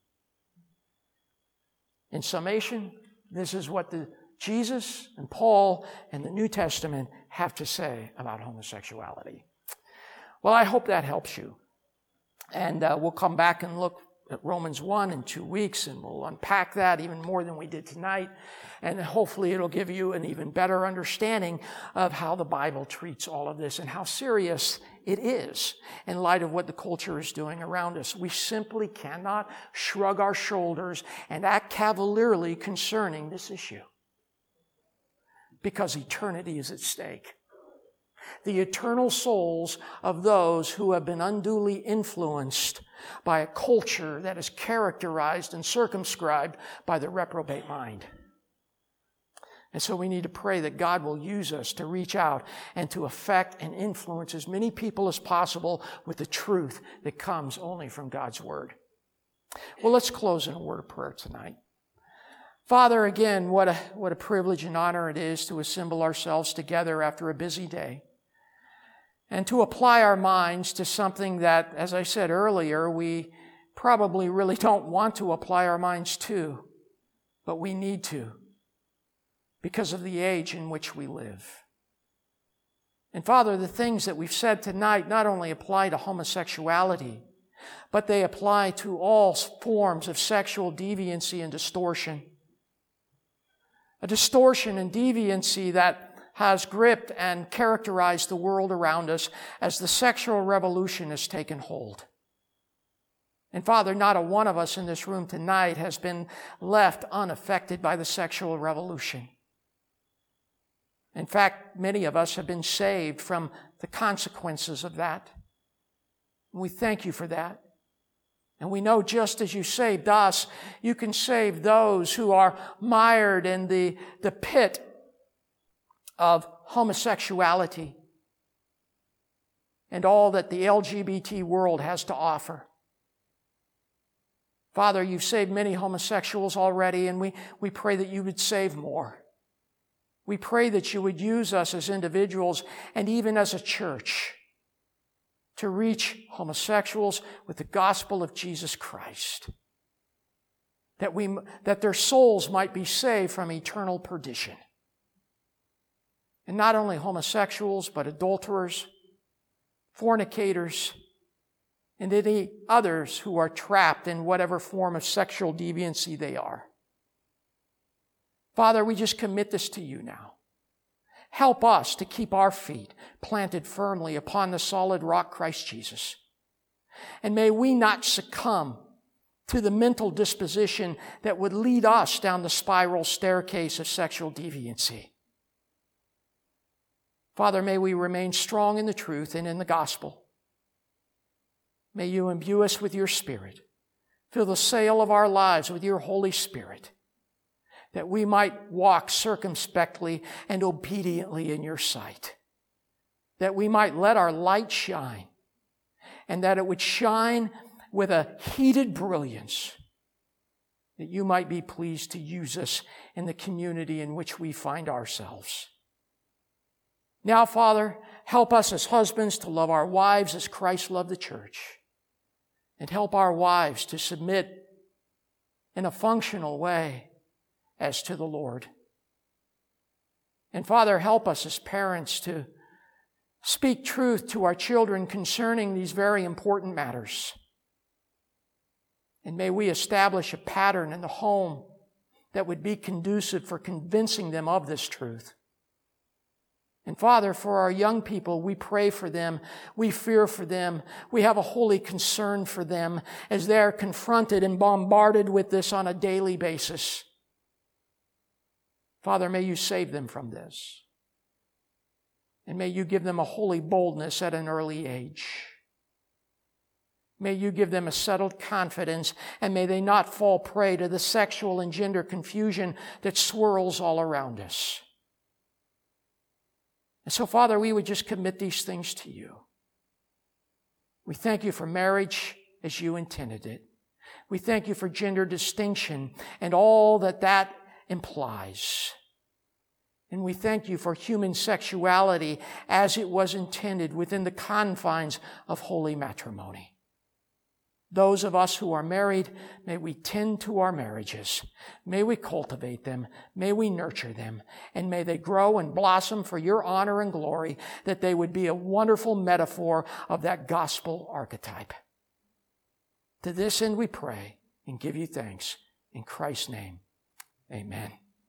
Speaker 1: In summation, this is what Jesus and Paul and the New Testament have to say about homosexuality. Well, I hope that helps you. And we'll come back and look at Romans 1 in 2 weeks, and we'll unpack that even more than we did tonight. And hopefully it'll give you an even better understanding of how the Bible treats all of this and how serious it is in light of what the culture is doing around us. We simply cannot shrug our shoulders and act cavalierly concerning this issue, because eternity is at stake. The eternal souls of those who have been unduly influenced by a culture that is characterized and circumscribed by the reprobate mind. And so we need to pray that God will use us to reach out and to affect and influence as many people as possible with the truth that comes only from God's Word. Well, let's close in a word of prayer tonight. Father, again, what a privilege and honor it is to assemble ourselves together after a busy day and to apply our minds to something that, as I said earlier, we probably really don't want to apply our minds to, but we need to because of the age in which we live. And Father, the things that we've said tonight not only apply to homosexuality, but they apply to all forms of sexual deviancy and distortion. A distortion and deviancy that has gripped and characterized the world around us as the sexual revolution has taken hold. And Father, not a one of us in this room tonight has been left unaffected by the sexual revolution. In fact, many of us have been saved from the consequences of that. And we thank you for that. And we know just as you saved us, you can save those who are mired in the pit of homosexuality and all that the LGBT world has to offer. Father, you've saved many homosexuals already, and we pray that you would save more. We pray that you would use us as individuals and even as a church to reach homosexuals with the gospel of Jesus Christ, that their souls might be saved from eternal perdition. And not only homosexuals, but adulterers, fornicators, and any others who are trapped in whatever form of sexual deviancy they are. Father, we just commit this to you now. Help us to keep our feet planted firmly upon the solid rock, Christ Jesus. And may we not succumb to the mental disposition that would lead us down the spiral staircase of sexual deviancy. Father, may we remain strong in the truth and in the gospel. May you imbue us with your Spirit. Fill the sail of our lives with your Holy Spirit, that we might walk circumspectly and obediently in your sight, that we might let our light shine, and that it would shine with a heated brilliance, that you might be pleased to use us in the community in which we find ourselves. Now, Father, help us as husbands to love our wives as Christ loved the church, and help our wives to submit in a functional way as to the Lord. And Father, help us as parents to speak truth to our children concerning these very important matters. And may we establish a pattern in the home that would be conducive for convincing them of this truth. And Father, for our young people, we pray for them. We fear for them. We have a holy concern for them as they're confronted and bombarded with this on a daily basis. Father, may you save them from this. And may you give them a holy boldness at an early age. May you give them a settled confidence, and may they not fall prey to the sexual and gender confusion that swirls all around us. And so, Father, we would just commit these things to you. We thank you for marriage as you intended it. We thank you for gender distinction and all that that implies. And we thank you for human sexuality as it was intended within the confines of holy matrimony. Those of us who are married, may we tend to our marriages. May we cultivate them. May we nurture them. And may they grow and blossom for your honor and glory, that they would be a wonderful metaphor of that gospel archetype. To this end we pray and give you thanks. In Christ's name, amen.